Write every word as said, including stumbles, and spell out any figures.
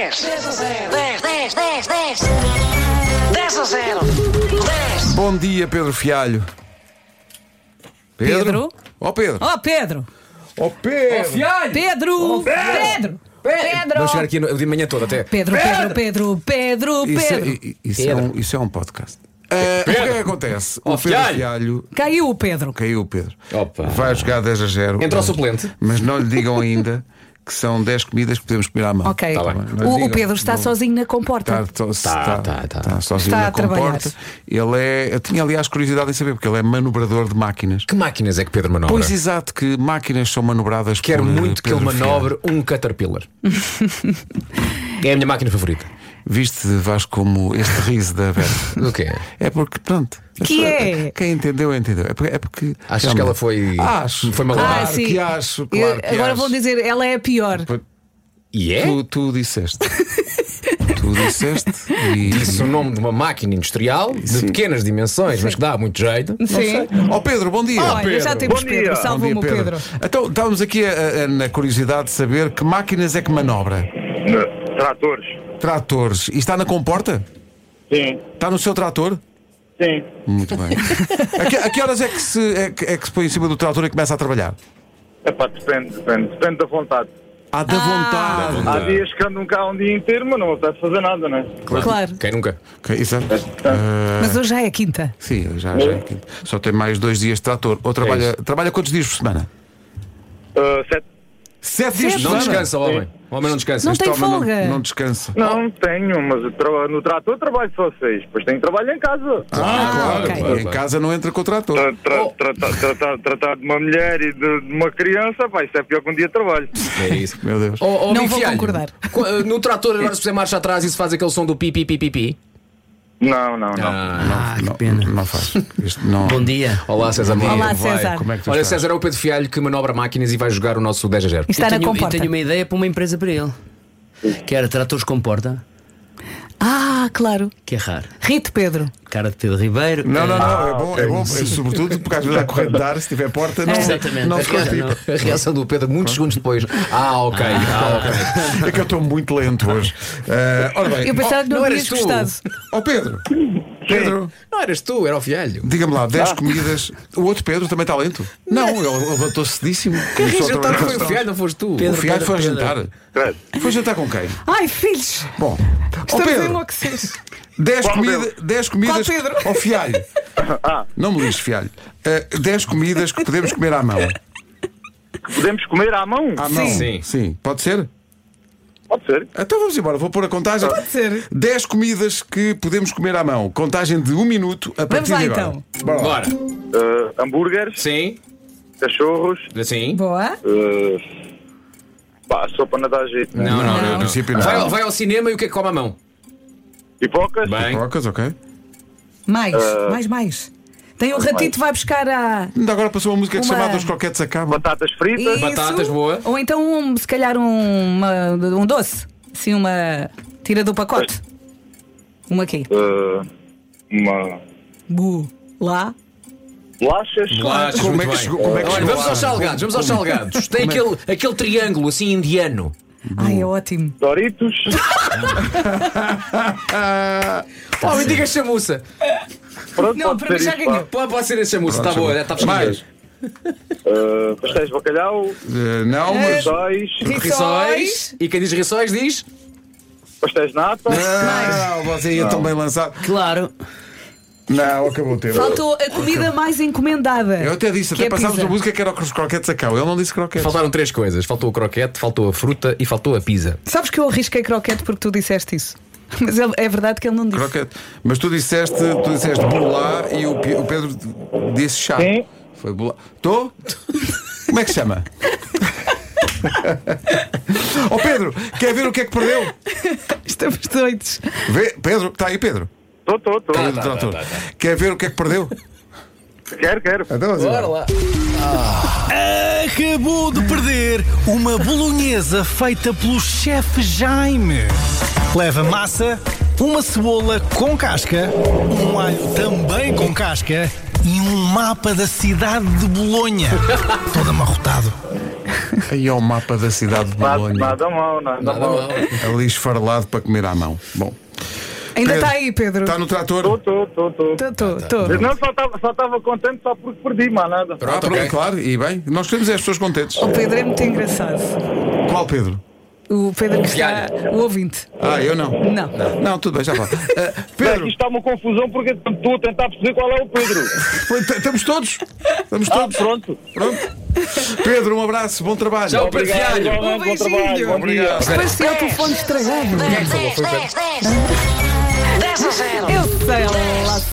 dez, dez a zero, dez, dez, dez, dez, dez a zero, dez. Bom dia, Pedro Fialho. Pedro? Pedro? Ó oh, Pedro. Oh, Pedro! Ó oh, Pedro. Fialho! Pedro! Pedro! Pedro! Vamos chegar aqui no, de manhã toda até. Pedro, Pedro, Pedro, Pedro, Isso, é, Pedro. isso, é um, isso é um podcast. Uh, o que é que acontece? Oh, o Pedro Fialho. Fialho. Caiu o Pedro. Caiu o Pedro. Opa. Vai jogar dez a zero. Entrou mas, o suplente. Mas não lhe digam ainda que são dez comidas que podemos comer à mão. Ok. Tá bem. Não lhe O, digam. o Pedro está Não- sozinho na comporta. Está, está, Tá, está, tá, tá. está sozinho Está na a trabalhar. comporta. Ele é. Eu tinha, aliás, curiosidade em saber, porque ele é manobrador de máquinas. Que máquinas é que Pedro manobra? Pois exato, que máquinas são manobradas Quero por muito que Pedro ele Fialho. manobre um Caterpillar. É a minha máquina favorita. Viste, Vasco, como este riso da Vera. O quê? É porque, pronto. as Que pessoas- é? Quem entendeu, entendeu. É porque. É porque Achas realmente- que ela foi. Acho. Foi magoada? Ah, Claro sim. que acho, Eu- claro que Agora acho. vou dizer, ela é a pior. E é? Tu, tu disseste. Tu disseste. E... Disse o nome de uma máquina industrial de Sim. pequenas dimensões, mas que dá muito jeito. Sim. Ó Pedro, bom dia. Olha, já temos Bom Pedro. dia. Salva-me Bom o dia, Pedro. Então, estávamos aqui a- a- na curiosidade de saber que máquinas é que manobra. Tratores. Tratores. E está na comporta? Sim. Está no seu trator? Sim. Muito bem. A que, a que horas é que, se, é, que, é que se põe em cima do trator e começa a trabalhar? Epá, depende, depende. Depende da vontade. Ah, da vontade. Há dias que andam cá um dia inteiro, mas não apetece fazer nada, não é? Claro. Quem nunca? Ok, exato. Ah, Mas hoje já é quinta. sim, já, já é aqui. Só tem mais dois dias de trator. Ou trabalha, trabalha quantos dias por semana? Uh, sete. Sete dias por Não semana? descansa, o homem. O homem não descansa. Não tem Este homem folga. Não, não descansa. Não tenho, mas eu tra- no trator trabalho só seis. Depois tenho trabalho em casa. Ah, claro. ok. E em casa não entra com o trator. Tra- tra- Oh. tra- tra- tra- Tratar de uma mulher e de, de uma criança, pá, isso é pior que um dia de trabalho. É isso. Meu Deus. Oh, oh, Não amigo vou Fialho, concordar. qu- No trator, agora se fizer marcha atrás e se faz aquele som do pi pi pi pi pi. Não, não, não. Ah, que não, pena. Não faz. Isto não. Bom dia. Olá, César. Bom Olá, dia. Vai. César. Como é que tu Olha, estás? César é o Pedro Fialho que manobra máquinas e vai jogar o nosso dez a zero. Está eu na tenho, eu comporta. tenho uma ideia para uma empresa para ele. Que era Tratores com Porta, Ah, claro. que é raro. Rite, Pedro. Cara de Pedro Ribeiro. Não, não, eh, não, é bom, é bom, é, sobretudo porque às vezes há corrente de ar, se tiver porta, não, Exatamente. não se A rea- constipa. A reação do Pedro, muitos segundos depois. Ah, ok. Ah, ok. É que eu estou muito lento hoje. Ah, ora bem, Eu pensava que não, não tinhas eras tu. gostado. ó Pedro, Pedro, Não eras tu, era o Fialho. diga-me lá, dez comidas. O outro Pedro também está lento? Não, ele ele levantou-se cedíssimo. Começou a Jantar trabalhar. foi o Fialho, não foste tu. O Fialho foi a Pedro. jantar. Credo. Foi jantar com quem? Ai, filhos. Bom, ó Estamos a Pedro, enlouquecer. dez Qual comida, Pedro? dez comidas. Qual Pedro? Ó Fialho, Ah, não me lixes, Fialho. Ah, dez comidas que podemos comer à mão. podemos comer à mão? À mão? Sim. Sim. Pode ser? Pode ser. Então vamos embora, vou pôr a contagem. Pode ser. dez comidas que podemos comer à mão. Contagem de um minuto a partir lá, de agora. então. Bora lá. Bora. Uh, hambúrgueres, Sim. cachorros, Sim. Boa. uh, pá, sopa não dá jeito. né? Não, não, Não, não. no não. princípio não. Vai, ao- vai ao cinema e o que é que come à mão? Pipocas, Bem. Trocas, ok. Mais, mais, mais. Tem um ratito, vai buscar a. Ainda agora passou uma música que se Uma- chamava Os Croquetes Acabam. batatas fritas, Isso. Batatas, boa. Ou então, um, se calhar, um, uma- um doce. Assim, uma. Tira do pacote. Uma aqui. uh, uma Bu. Lá. bolachas, Bolachas, Como é muito que bem. chegou- como é que Olha, chegou vamos lá? aos salgados, vamos aos salgados. Tem aquele, aquele triângulo assim indiano. Ai, é ótimo. Doritos, Oh, me diga chamuça. pronto, Não, pode para ser mim já isso, pá. ganhou. Pode, pode ser a chamuça, está boa, está fechado. Mais. Uh, pastéis de bacalhau, Eh, não, mas. rissóis, Rissóis. E quem diz rissóis diz? pastéis de nata, Não, você ia tão bem lançado. Claro. Não, acabou o tempo. Faltou a comida mais encomendada. Eu até disse, que até é passámos pizza. a música que era os croquetes acabam. Ele não disse croquetes. Faltaram três coisas. Faltou o croquete, faltou a fruta e faltou a pizza. Sabes que eu arrisquei croquete porque tu disseste isso. Mas ele- é verdade que ele não disse. Croquete. Mas tu disseste, tu disseste bolá e o, Pi- o Pedro disse chá. Sim. Foi bolá. Tô? Como é que se chama? Ó Pedro, quer ver o que é que perdeu? Estamos doidos. Vê, Pedro, está aí Pedro. estou, estou, estou. Pedro, trator. Quer ver o que é que perdeu? Quero, quero. Então, vamos embora. lá. Acabou de perder uma bolonhesa feita pelo chefe Jaime. Leva massa, uma cebola com casca, um alho também com casca e um mapa da cidade de Bolonha. Todo amarrotado. Aí é o mapa da cidade de Nada, Bolonha. nada mal, nada, Nada mal. mal. Ali esfarelado para comer à mão. Bom, Ainda Pedro, está aí, Pedro. está no trator? Estou, estou, estou, estou. Estou, estou. Eu não, só estava só estava contente só porque perdi, mais nada. Ah, Pronto, pronto, ok. claro, e bem, nós queremos é as pessoas contentes. O Pedro é muito engraçado. Qual Pedro? O Pedro que está. Fialho. O ouvinte. Ah, eu não. Não. Não, tudo bem, já falo. Uh, Pedro. Pedro, Aqui está uma confusão porque estou a tentar perceber qual é o Pedro. foi- t- estamos todos? Estamos Ah, todos? pronto. Pronto. Pedro, um abraço, bom trabalho. Tchau, Pedro Obrigado, Fialho. igualmente, Um bom beijinho. trabalho. Bom dia. Parecia o telefone estragado. dez, dez, dez, dez. dez a zero. Eu sei lá.